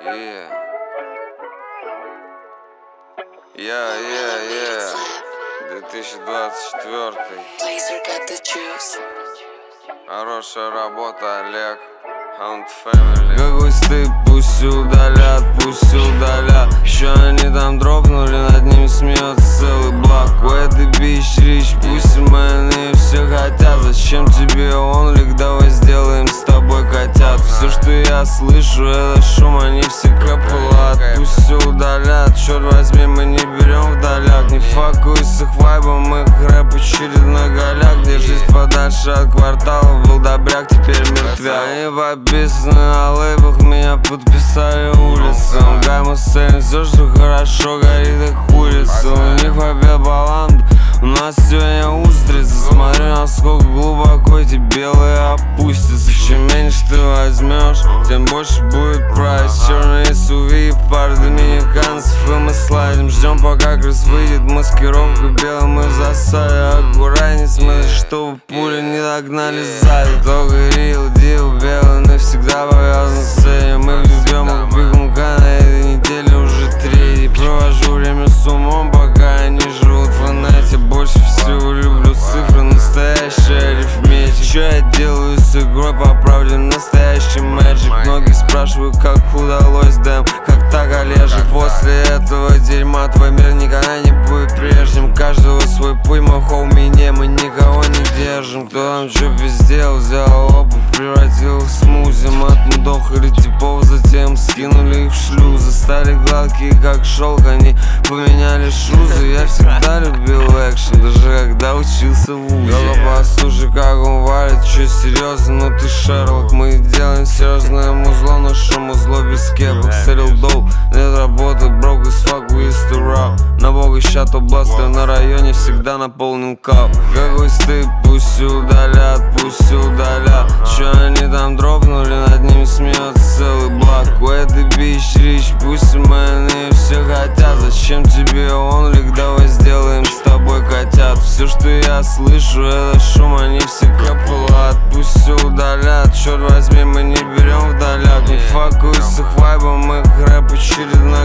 Yeah. 2024. Хорошая работа, Олег. Hound Family. Какой стыд, пусть удалят, пусть удалят. Еще они там дропнули, над ними смеется целый блок. У этой бич рич, пусть майны все хотят. Зачем тебе онлик, давай сделаем с тобой котят. Все, что я слышу, это шум, они все копылат. Пусть все удалят, черт возьми, мы не берем вдаляк. Не факуй с их вайбом, их рэп очередной голяк. Держись подальше от кварталов, был добряк, теперь мертвяк. Они подписаны на лейбах, меня подписали улицам. Гайму сцене, все, что хорошо, горит их улица. У них побед баланду, у нас сегодня устрица. Смотрю, насколько глубоко эти белые опустятся. Чем меньше ты возьмешь, тем больше будет прайс. Черные SUV, пар доминиканцев, и мы слайдим. Ждем, пока крыс выйдет, маскировка белым и в засаде. Аккуратней смотри, чтобы пули не догнали сзади. Только рил, дил, белый навсегда повязан с этим. Мы любим их бегунка, на этой неделе уже третий. Провожу время с умом, пока они живут в инете. Больше всего люблю цифры, настоящая арифметика. Что я делаю с игрой, по правде настоящий мэджик. Многие спрашивают, как удалось дэм, как так, Олежек. После этого дерьма твой мир никогда не будет прежним. Каждого свой путь, мы хоуми, не, мы никого не держим. Кто там что пиздел, взял обувь, превратил их в смузи. Отмудохали типов, затем скинули их в шлюзы. Стали гладкие, как шелк, они поменяли шузы. Я всегда любил экшен, даже когда учился в вузе. Только послушай, как он валит, чё серьезно, ну ты Шерлок. Мы делаем серьезное музло, но шо музло без кепок. Сэрил доу, нет работы, брок из fuck we used to rap. На бога ща то бластер на районе всегда наполнен кап. Какой стыд, пусть удалят, пусть удалят. Чё они там дропнули, над ними смеется целый блок. У этой бич рич, пусть майны все хотят. Зачем тебе онлик, давай сделаем с тобой котят. Все, что я слышу, это шум, они все копылат. Пусть все удалят, черт возьми, мы не берем вдаляк. Не факуй с их вайбом, их рэп очередной